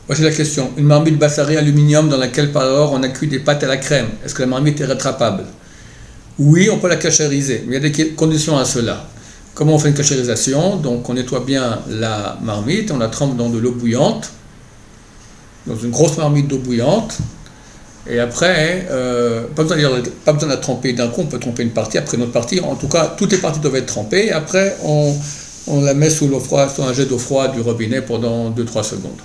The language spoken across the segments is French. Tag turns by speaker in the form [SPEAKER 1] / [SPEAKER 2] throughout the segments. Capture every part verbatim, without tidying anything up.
[SPEAKER 1] Voici la question. Une marmite Bassari aluminium dans laquelle par ailleurs on a cuit des pâtes à la crème. Est-ce que la marmite est rattrapable? Oui, on peut la cachériser, mais il y a des conditions à cela. Comment on fait une cachérisation? Donc on nettoie bien la marmite, on la trempe dans de l'eau bouillante, dans une grosse marmite d'eau bouillante, et après, euh, pas, besoin de, pas besoin de la tremper d'un coup, on peut tremper une partie, après une autre partie, en tout cas toutes les parties doivent être trempées, et après on, on la met sous l'eau froide, sous un jet d'eau froide du robinet pendant deux à trois secondes.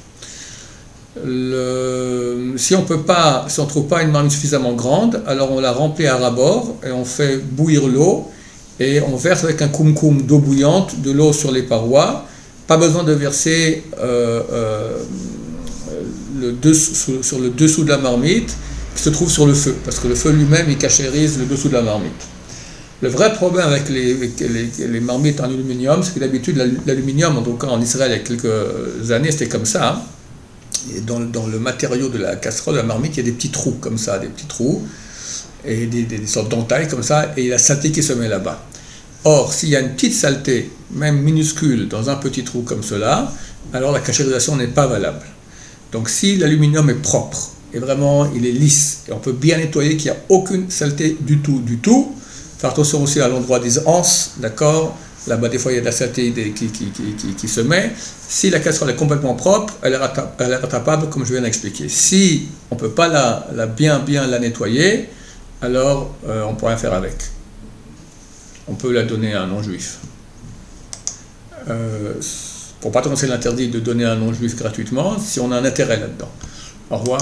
[SPEAKER 1] Le, si on peut pas, si on ne trouve pas une marmite suffisamment grande, alors on la remplit à ras-bord et on fait bouillir l'eau et on verse avec un koum-koum d'eau bouillante de l'eau sur les parois. Pas besoin de verser euh, euh, le dessous, sur le dessous de la marmite qui se trouve sur le feu, parce que le feu lui-même il cachérise le dessous de la marmite. Le vrai problème avec les, les, les marmites en aluminium, c'est que d'habitude l'aluminium, en tout cas en Israël il y a quelques années, c'était comme ça. Hein. Et dans, dans le matériau de la casserole, de la marmite, il y a des petits trous comme ça, des petits trous, et des, des, des sortes d'entailles comme ça, et il y a la saleté qui se met là-bas. Or, s'il y a une petite saleté, même minuscule, dans un petit trou comme cela, alors la cachérisation n'est pas valable. Donc si l'aluminium est propre, et vraiment il est lisse, et on peut bien nettoyer qu'il n'y a aucune saleté du tout, du tout, faire attention aussi à l'endroit des anses, d'accord? Là-bas, des fois, il y a de la saleté qui, qui, qui, qui, qui se met. Si la casserole est complètement propre, elle est rattrapable, comme je viens d'expliquer. Si on ne peut pas la, la bien, bien la nettoyer, alors euh, on ne peut rien faire avec. On peut la donner à un non-juif. Euh, pour ne pas annoncer l'interdit de donner à un non-juif gratuitement, si on a un intérêt là-dedans. Au revoir.